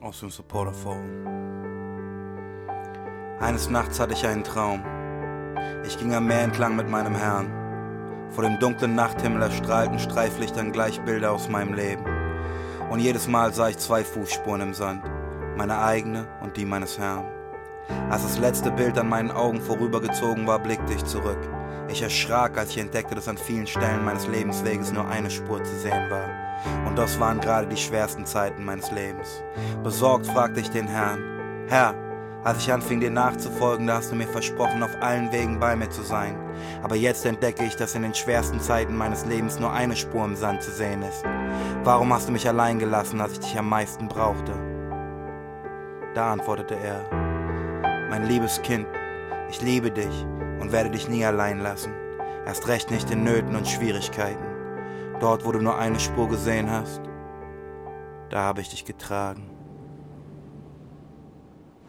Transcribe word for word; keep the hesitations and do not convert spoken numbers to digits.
aus dem Supporterforum. Eines Nachts hatte ich einen Traum. Ich ging am Meer entlang mit meinem Herrn. Vor dem dunklen Nachthimmel erstrahlten Streiflichtern gleich Bilder aus meinem Leben. Und jedes Mal sah ich zwei Fußspuren im Sand, meine eigene und die meines Herrn. Als das letzte Bild an meinen Augen vorübergezogen war, blickte ich zurück. Ich erschrak, als ich entdeckte, dass an vielen Stellen meines Lebensweges nur eine Spur zu sehen war. Und das waren gerade die schwersten Zeiten meines Lebens. Besorgt fragte ich den Herrn: Herr, als ich anfing, dir nachzufolgen, da hast du mir versprochen, auf allen Wegen bei mir zu sein. Aber jetzt entdecke ich, dass in den schwersten Zeiten meines Lebens nur eine Spur im Sand zu sehen ist. Warum hast du mich allein gelassen, als ich dich am meisten brauchte? Da antwortete er: Mein liebes Kind, ich liebe dich und werde dich nie allein lassen. Erst recht nicht in Nöten und Schwierigkeiten. Dort, wo du nur eine Spur gesehen hast, da habe ich dich getragen.